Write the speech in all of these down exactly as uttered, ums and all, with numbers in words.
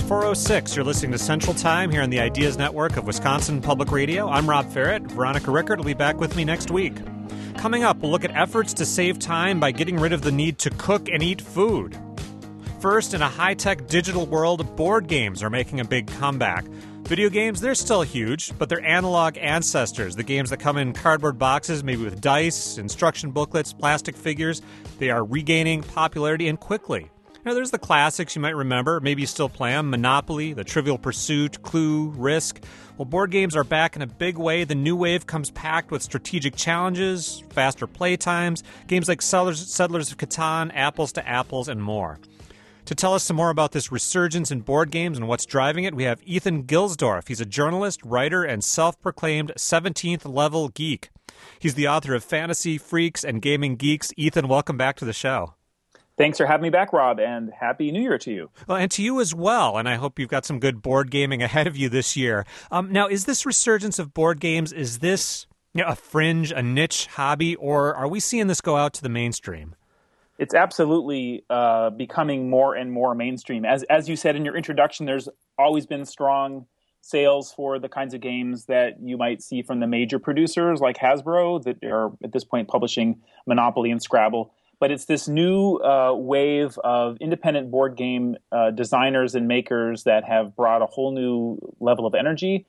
four oh six. You're listening to Central Time here on the Ideas Network of Wisconsin Public Radio. I'm Rob Ferret. Veronica Rickert will be back with me next week. Coming up, we'll look at efforts to save time by getting rid of the need to cook and eat food. First, in a high-tech digital world, board games are making a big comeback. Video games, they're still huge, but they're analog ancestors. The games that come in cardboard boxes, maybe with dice, instruction booklets, plastic figures, they are regaining popularity and quickly. You know, there's the classics you might remember. Maybe you still play them. Monopoly, The Trivial Pursuit, Clue, Risk. Well, board games are back in a big way. The new wave comes packed with strategic challenges, faster play times, games like Settlers, Settlers of Catan, Apples to Apples, and more. To tell us some more about this resurgence in board games and what's driving it, we have Ethan Gilsdorf. He's a journalist, writer, and self-proclaimed seventeenth level geek. He's the author of Fantasy Freaks and Gaming Geeks. Ethan, welcome back to the show. Thanks for having me back, Rob, and Happy New Year to you. Well, and to you as well, and I hope you've got some good board gaming ahead of you this year. Um, now, is this resurgence of board games, is this you know, a fringe, a niche hobby, or are we seeing this go out to the mainstream? It's absolutely uh, becoming more and more mainstream. As as you said in your introduction, there's always been strong sales for the kinds of games that you might see from the major producers like Hasbro that are at this point publishing Monopoly and Scrabble. But it's this new uh, wave of independent board game uh, designers and makers that have brought a whole new level of energy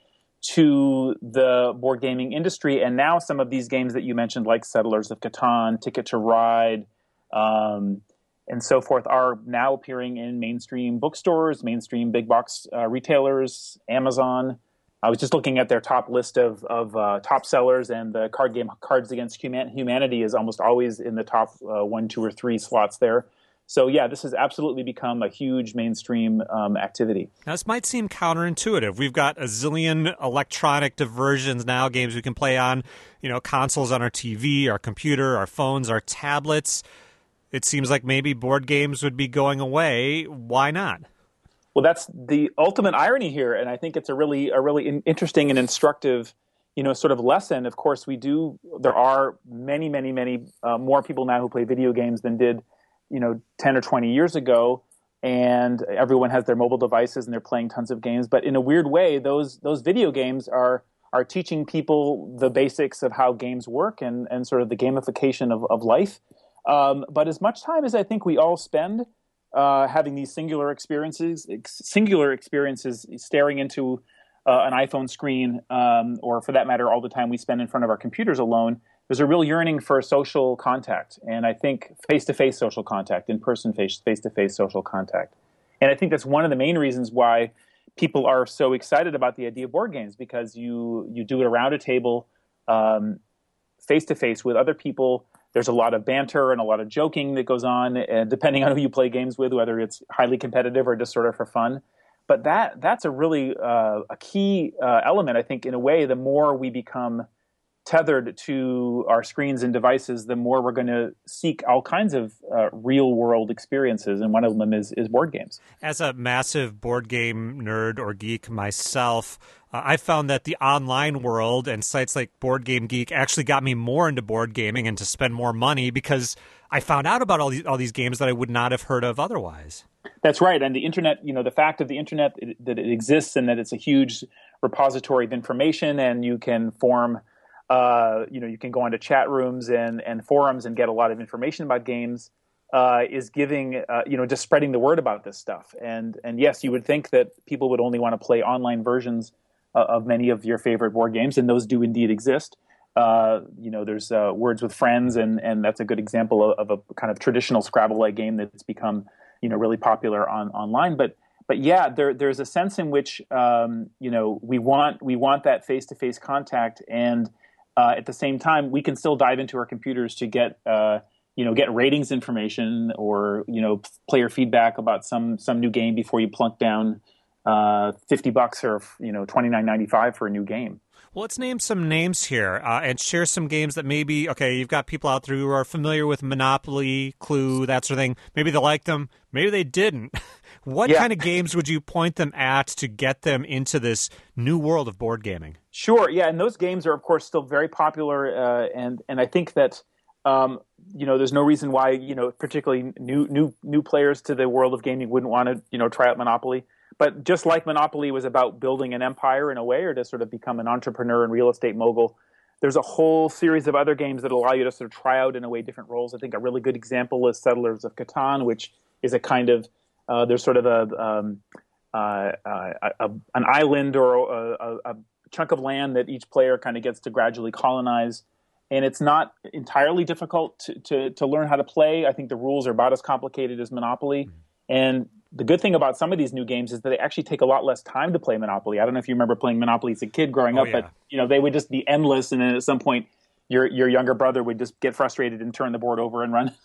to the board gaming industry. And now some of these games that you mentioned, like Settlers of Catan, Ticket to Ride, um, and so forth, are now appearing in mainstream bookstores, mainstream big box uh, retailers, Amazon. I was just looking at their top list of, of uh, top sellers, and the card game Cards Against Human- Humanity is almost always in the top uh, one, two, or three slots there. So, yeah, this has absolutely become a huge mainstream um, activity. Now, this might seem counterintuitive. We've got a zillion electronic diversions now, games we can play on, you know, consoles on our T V, our computer, our phones, our tablets. It seems like maybe board games would be going away. Why not? Well, that's the ultimate irony here, and I think it's a really, a really in- interesting and instructive, you know, sort of lesson. Of course, we do. There are many, many, many uh, more people now who play video games than did, you know, ten or twenty years ago, and everyone has their mobile devices and they're playing tons of games. But in a weird way, those those video games are are teaching people the basics of how games work and and sort of the gamification of of life. Um, but as much time as I think we all spend Uh, having these singular experiences, ex- singular experiences, staring into uh, an iPhone screen, um, or for that matter, all the time we spend in front of our computers alone, there's a real yearning for social contact. And I think face-to-face social contact, in-person face, face-to-face social contact. And I think that's one of the main reasons why people are so excited about the idea of board games, because you, you do it around a table, um, face-to-face with other people. There's a lot of banter and a lot of joking that goes on, uh, depending on who you play games with, whether it's highly competitive or just sort of for fun. But that that's a really uh, a key uh, element, I think, in a way. The more we become tethered to our screens and devices, the more we're going to seek all kinds of uh, real-world experiences, and one of them is, is board games. As a massive board game nerd or geek myself, uh, I found that the online world and sites like Board Game Geek actually got me more into board gaming and to spend more money, because I found out about all these all these games that I would not have heard of otherwise. That's right. And the internet, you know, the fact of the internet, it, that it exists and that it's a huge repository of information, and you can form Uh, you know, you can go onto chat rooms and, and forums and get a lot of information about games, uh, is giving, uh, you know, just spreading the word about this stuff. And, and yes, you would think that people would only want to play online versions uh, of many of your favorite board games, and those do indeed exist. Uh, you know, there's uh, Words with Friends, and, and that's a good example of, of a kind of traditional Scrabble-like game that's become, you know, really popular on online. But But yeah, there, there's a sense in which, um, you know, we want we want that face-to-face contact, and Uh, at the same time, we can still dive into our computers to get, uh, you know, get ratings information or, you know, player feedback about some some new game before you plunk down uh, fifty bucks or, you know, twenty-nine ninety-five for a new game. Well, let's name some names here uh, and share some games that maybe, okay, you've got people out there who are familiar with Monopoly, Clue, that sort of thing. Maybe they like them. Maybe they didn't. What yeah. kind of games would you point them at to get them into this new world of board gaming? Sure, yeah, and those games are, of course, still very popular, uh, and and I think that Um, you know, there's no reason why, you know, particularly new new new players to the world of gaming wouldn't want to, you know, try out Monopoly. But just like Monopoly was about building an empire in a way, or to sort of become an entrepreneur and real estate mogul, there's a whole series of other games that allow you to sort of try out in a way different roles. I think a really good example is Settlers of Catan, which is a kind of uh, there's sort of a, um, uh, a, a an island or a, a, a chunk of land that each player kind of gets to gradually colonize. And it's not entirely difficult to, to, to learn how to play. I think the rules are about as complicated as Monopoly. And the good thing about some of these new games is that they actually take a lot less time to play Monopoly. I don't know if you remember playing Monopoly as a kid growing Oh, up, yeah. but you know they would just be endless. And then at some point, your your younger brother would just get frustrated and turn the board over and run,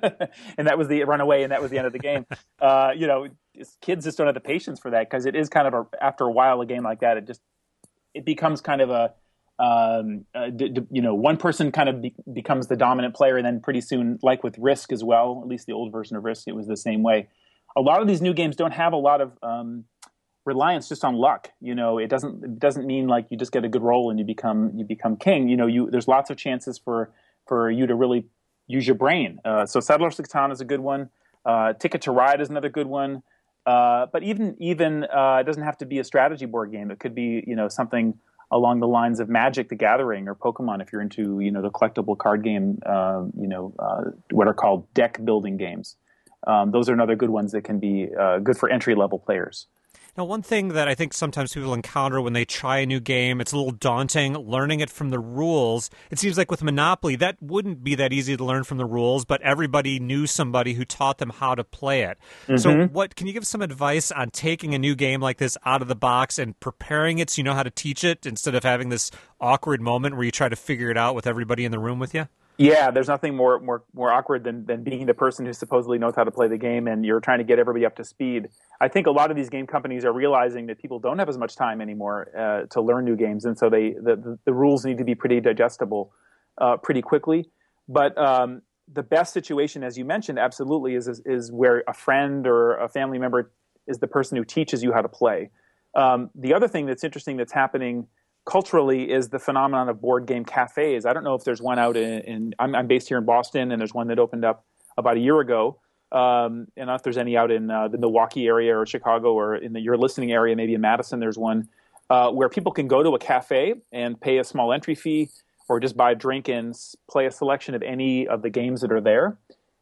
and that was the run away, and that was the end of the game. Uh, you know, kids just don't have the patience for that because it is kind of a after a while a game like that. It just it becomes kind of a Um, uh, d- d- you know, one person kind of be- becomes the dominant player, and then pretty soon, like with Risk as well, at least the old version of Risk, it was the same way. A lot of these new games don't have a lot of um, reliance just on luck. You know, it doesn't it doesn't mean like you just get a good roll and you become you become king. You know, you there's lots of chances for for you to really use your brain. Uh, so Settlers of Catan is a good one. Uh, Ticket to Ride is another good one. Uh, but even even uh, it doesn't have to be a strategy board game. It could be you know something along the lines of Magic: The Gathering or Pokemon, if you're into, you know, the collectible card game, uh, you know, uh, what are called deck building games. Um, those are another good ones that can be uh, good for entry level players. Now, one thing that I think sometimes people encounter when they try a new game, it's a little daunting, learning it from the rules. It seems like with Monopoly, that wouldn't be that easy to learn from the rules, but everybody knew somebody who taught them how to play it. Mm-hmm. So what can you give some advice on taking a new game like this out of the box and preparing it so you know how to teach it instead of having this awkward moment where you try to figure it out with everybody in the room with you? Yeah, there's nothing more more more awkward than than being the person who supposedly knows how to play the game and you're trying to get everybody up to speed. I think a lot of these game companies are realizing that people don't have as much time anymore uh, to learn new games, and so they the, the, the rules need to be pretty digestible uh, pretty quickly. But um, the best situation, as you mentioned, absolutely is, is is where a friend or a family member is the person who teaches you how to play. Um, the other thing that's interesting that's happening culturally is the phenomenon of board game cafes. I don't know if there's one out in, in I'm, I'm based here in Boston, and there's one that opened up about a year ago. Um, and if there's any out in uh, the Milwaukee area or Chicago or in the, your listening area, maybe in Madison, there's one uh, where people can go to a cafe and pay a small entry fee or just buy a drink and play a selection of any of the games that are there.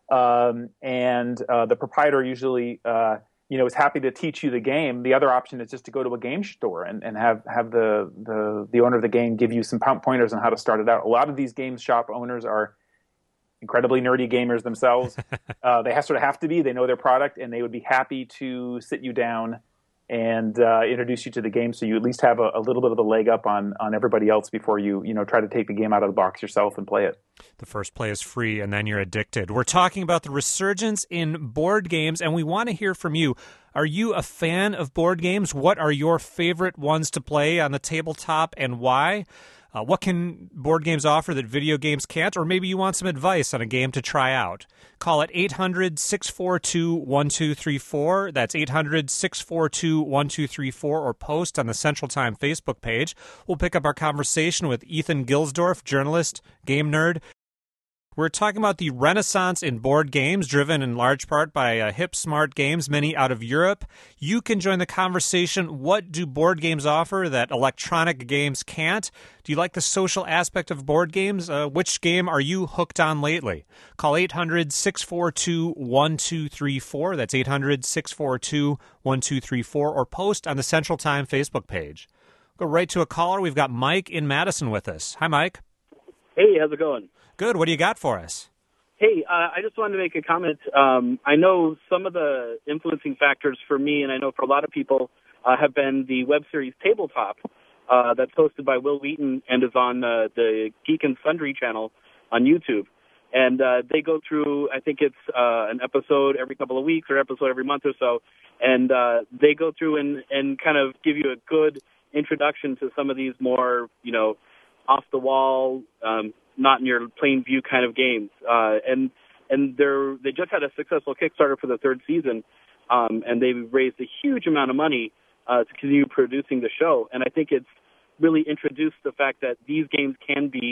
Um, and uh, the proprietor usually uh, you know, is happy to teach you the game. The other option is just to go to a game store and, and have, have the, the, the owner of the game give you some pointers on how to start it out. A lot of these game shop owners are incredibly nerdy gamers themselves. uh, they have, sort of have to be. They know their product, and they would be happy to sit you down and uh, introduce you to the game, so you at least have a, a little bit of a leg up on on everybody else before you you know try to take the game out of the box yourself and play it. The first play is free, and then you're addicted. We're talking about the resurgence in board games, and we want to hear from you. Are you a fan of board games? What are your favorite ones to play on the tabletop, and why? Uh, what can board games offer that video games can't? Or maybe you want some advice on a game to try out. Call it eight hundred, six four two, one two three four. That's eight hundred, six four two, one two three four, or post on the Central Time Facebook page. We'll pick up our conversation with Ethan Gilsdorf, journalist, game nerd. We're talking about the renaissance in board games, driven in large part by uh, hip, smart games, many out of Europe. You can join the conversation. What do board games offer that electronic games can't? Do you like the social aspect of board games? Uh, which game are you hooked on lately? Call eight hundred, six four two, one two three four. That's eight hundred, six four two, one two three four, or post on the Central Time Facebook page. Go right to a caller. We've got Mike in Madison with us. Hi, Mike. Hey, how's it going? Good. What do you got for us? Hey, uh, I just wanted to make a comment. Um, I know some of the influencing factors for me, and I know for a lot of people, uh, have been the web series Tabletop uh, that's hosted by Will Wheaton and is on uh, the Geek and Sundry channel on YouTube. And uh, they go through, I think it's uh, an episode every couple of weeks or episode every month or so, and uh, they go through and, and kind of give you a good introduction to some of these more, you know, off-the-wall, um, not in your plain view kind of games. Uh, and and they're they just had a successful Kickstarter for the third season, um, and they've raised a huge amount of money uh, to continue producing the show. And I think it's really introduced the fact that these games can be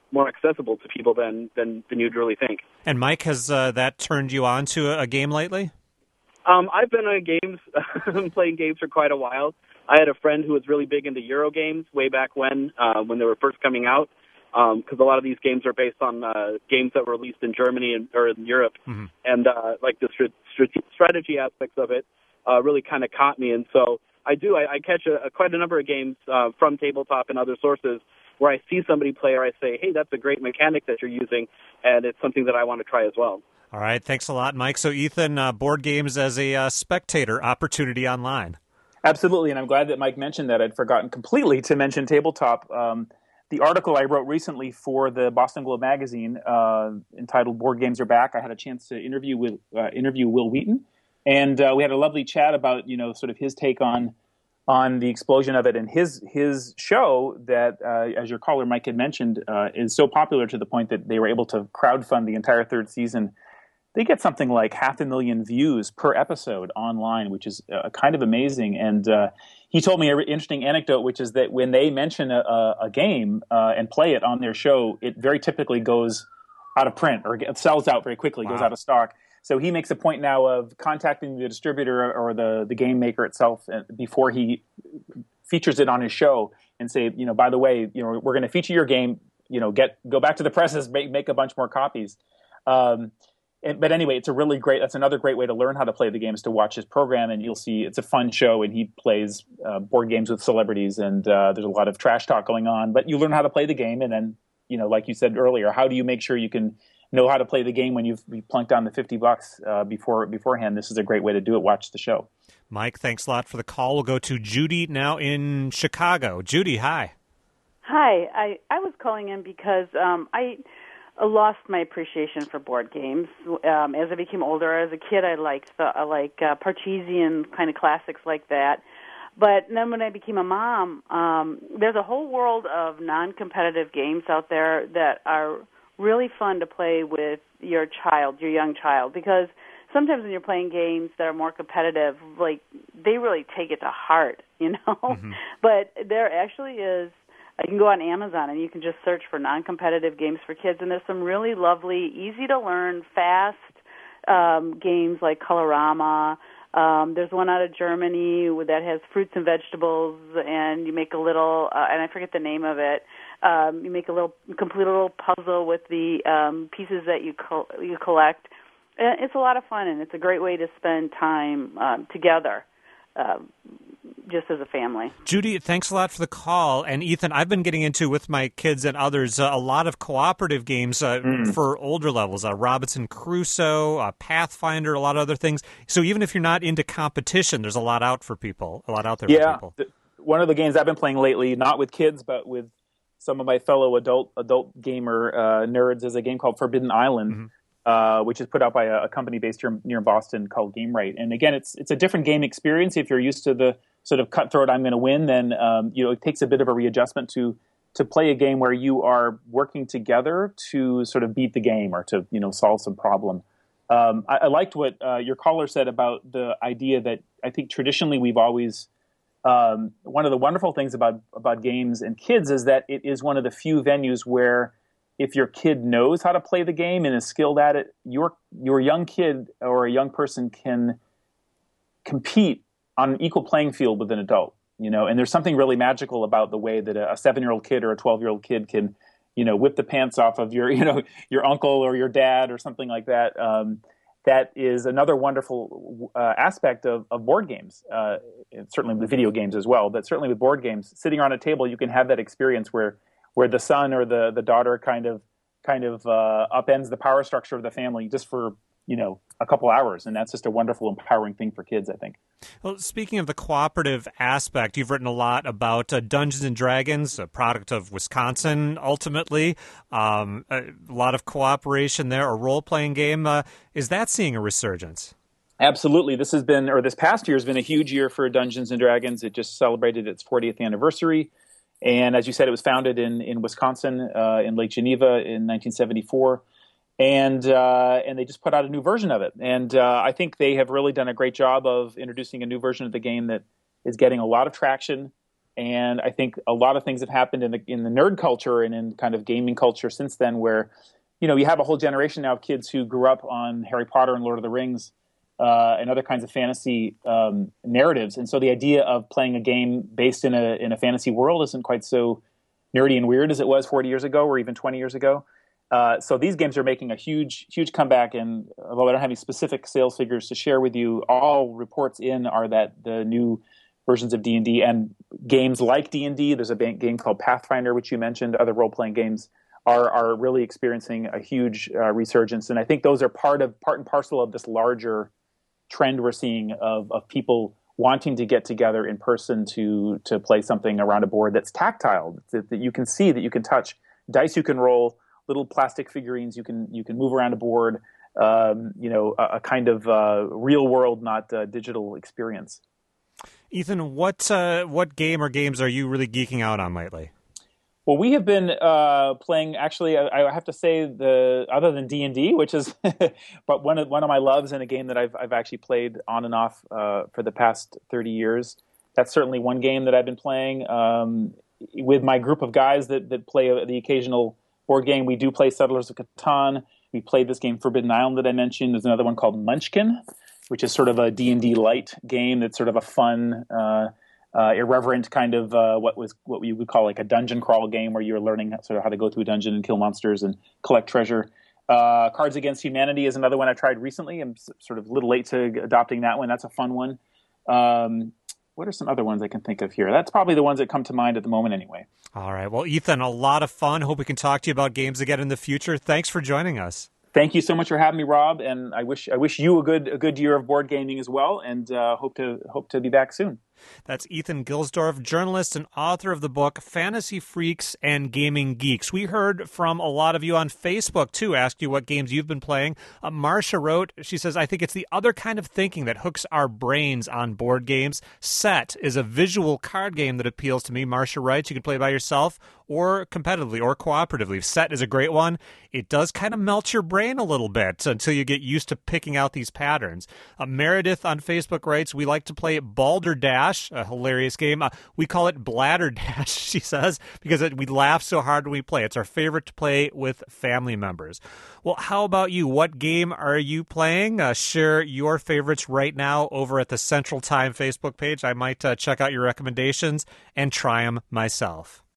more accessible to people than than, than you'd really think. And Mike, has uh, that turned you on to a, a game lately? Um, I've been on games, playing games for quite a while. I had a friend who was really big into Euro games way back when, uh, when they were first coming out, because um, a lot of these games are based on uh, games that were released in Germany and, or in Europe, mm-hmm. and uh, like the str- strategy aspects of it uh, really kind of caught me. And so I do, I, I catch a, a, quite a number of games uh, from Tabletop and other sources where I see somebody play or I say, hey, that's a great mechanic that you're using, and it's something that I want to try as well. All right, thanks a lot, Mike. So, Ethan, uh, board games as a uh, spectator opportunity online. Absolutely, and I'm glad that Mike mentioned that. I'd forgotten completely to mention Tabletop. Um, the article I wrote recently for the Boston Globe magazine, uh, entitled "Board Games Are Back," I had a chance to interview with uh, interview Will Wheaton, and uh, we had a lovely chat about you know sort of his take on on the explosion of it, and his his show that, uh, as your caller Mike had mentioned, uh, is so popular to the point that they were able to crowdfund the entire third season. They get something like half a million views per episode online, which is uh, kind of amazing. And uh, he told me an interesting anecdote, which is that when they mention a, a game uh, and play it on their show, it very typically goes out of print or it sells out very quickly, wow. goes out of stock. So he makes a point now of contacting the distributor or the, the game maker itself before he features it on his show and say, you know, by the way, you know, we're going to feature your game, you know, get go back to the presses, make, make a bunch more copies. Um, And, but anyway, it's a really great, that's another great way to learn how to play the game is to watch his program, and you'll see it's a fun show, and he plays uh, board games with celebrities, and uh, there's a lot of trash talk going on, but you learn how to play the game, and then, you know, like you said earlier, how do you make sure you can know how to play the game when you've, you've plunked down the fifty bucks uh, before beforehand? This is a great way to do it. Watch the show. Mike, thanks a lot for the call. We'll go to Judy now in Chicago. Judy, hi. Hi. I, I was calling in because um, I... I lost my appreciation for board games um, as I became older. As a kid, I liked the I like uh, Parcheesi kind of classics like that. But then when I became a mom, um, there's a whole world of non-competitive games out there that are really fun to play with your child, your young child, because sometimes when you're playing games that are more competitive, like they really take it to heart, you know. Mm-hmm. But there actually is. You can go on Amazon and you can just search for non-competitive games for kids, and there's some really lovely, easy-to-learn, fast um, games like Colorama. Um, there's one out of Germany that has fruits and vegetables, and you make a little, uh, and I forget the name of it. Um, you make a little, complete a little puzzle with the um, pieces that you co- you collect. And it's a lot of fun, and it's a great way to spend time um, together. Uh, just as a family. Judy, thanks a lot for the call. And Ethan, I've been getting into with my kids and others uh, a lot of cooperative games uh, mm. for older levels. Uh, Robinson Crusoe, uh, Pathfinder, a lot of other things. So even if you're not into competition, there's a lot out for people, a lot out there yeah, for people. Th- one of the games I've been playing lately, not with kids, but with some of my fellow adult adult gamer uh, nerds, is a game called Forbidden Island. Mm-hmm. Uh, which is put out by a, a company based here near Boston called Gamewright. And again, it's it's a different game experience. If you're used to the sort of cutthroat, I'm going to win, then um, you know it takes a bit of a readjustment to to play a game where you are working together to sort of beat the game or to you know solve some problem. Um, I, I liked what uh, your caller said about the idea that I think traditionally we've always um, one of the wonderful things about about games and kids is that it is one of the few venues where if your kid knows how to play the game and is skilled at it, your your young kid or a young person can compete on an equal playing field with an adult. You know, and there's something really magical about the way that a seven-year-old kid or a twelve-year-old kid can, you know, whip the pants off of your, you know, your uncle or your dad or something like that. Um, that is another wonderful uh, aspect of, of board games, uh, certainly with video games as well, but certainly with board games. Sitting around a table, you can have that experience where where the son or the, the daughter kind of kind of uh, upends the power structure of the family just for, you know, a couple hours. And that's just a wonderful, empowering thing for kids, I think. Well, speaking of the cooperative aspect, you've written a lot about uh, Dungeons and Dragons, a product of Wisconsin, ultimately. Um, a lot of cooperation there, a role-playing game. Uh, is that seeing a resurgence? Absolutely. This has been, or this past year has been a huge year for Dungeons and Dragons. It just celebrated its fortieth anniversary. And as you said, it was founded in, in Wisconsin, uh, in Lake Geneva in nineteen seventy-four. And uh, and they just put out a new version of it. And uh, I think they have really done a great job of introducing a new version of the game that is getting a lot of traction And I think a lot of things have happened in the in the nerd culture and in kind of gaming culture since then, where, you know, you have a whole generation now of kids who grew up on Harry Potter and Lord of the Rings uh, and other kinds of fantasy um, narratives. And so the idea of playing a game based in a in a fantasy world isn't quite so nerdy and weird as it was forty years ago or even twenty years ago. Uh, so these games are making a huge, huge comeback. And although I don't have any specific sales figures to share with you, all reports in are that the new versions of D and D and games like D and D, there's a game called Pathfinder, which you mentioned, other role-playing games, are are really experiencing a huge uh, resurgence. And I think those are part of part and parcel of this larger trend we're seeing of, of people wanting to get together in person to to play something around a board that's tactile, that, that you can see, that you can touch, dice you can roll, little plastic figurines you can you can move around a board, um, you know, a, a kind of uh, real world, not uh, digital experience. Ethan, what uh, what game or games are you really geeking out on lately? Well, we have been uh, playing. Actually, I, I have to say, the other than D and D, which is, but one of one of my loves and a game that I've I've actually played on and off uh, for the past thirty years. That's certainly one game that I've been playing um, with my group of guys that that play the occasional board game. We do play Settlers of Catan. We played this game Forbidden Island that I mentioned. There's another one called Munchkin, which is sort of a D and D light game that's sort of a fun, uh, uh, irreverent kind of uh, what was what we would call like a dungeon crawl game where you're learning sort of how to go through a dungeon and kill monsters and collect treasure. Uh, Cards Against Humanity is another one I tried recently. I'm sort of a little late to adopting that one. That's a fun one. Um, what are some other ones I can think of here? That's probably the ones that come to mind at the moment anyway. All right. Well, Ethan, a lot of fun. Hope we can talk to you about games again in the future. Thanks for joining us. Thank you so much for having me, Rob, and I wish I wish you a good a good year of board gaming as well, and uh, hope to hope to be back soon. That's Ethan Gilsdorf, journalist and author of the book Fantasy Freaks and Gaming Geeks. We heard from a lot of you on Facebook, too, asked you what games you've been playing. Uh, Marcia wrote, she says, I think it's the other kind of thinking that hooks our brains on board games. Set is a visual card game that appeals to me. Marcia writes, you can play by yourself or competitively or cooperatively. Set is a great one. It does kind of melt your brain a little bit until you get used to picking out these patterns. Uh, Meredith on Facebook writes, we like to play Balderdash, a hilarious game. Uh, we call it Bladderdash, she says, because it, we laugh so hard when we play. It's our favorite to play with family members. Well, how about you? What game are you playing? Uh, share your favorites right now over at the Central Time Facebook page. I might uh, check out your recommendations and try them myself.